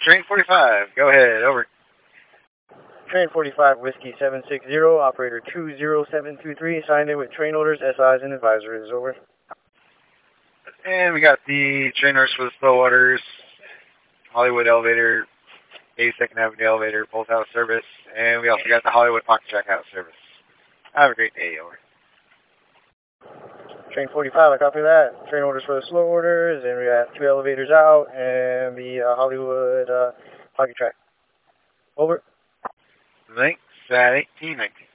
Train 45, go ahead, over. Train 45, Whiskey 760, operator 20723, signed in with train orders, SIs, and advisories, over. And we got the train orders for the slow waters, Hollywood elevator, 82nd Avenue elevator, both out of service, and we also got the Hollywood pocket track out of service. Have a great day, over. Train 45, I copy that. Train orders for the slow orders, and we got 2 elevators out, and the Hollywood pocket track. Over. Thanks, at 1819.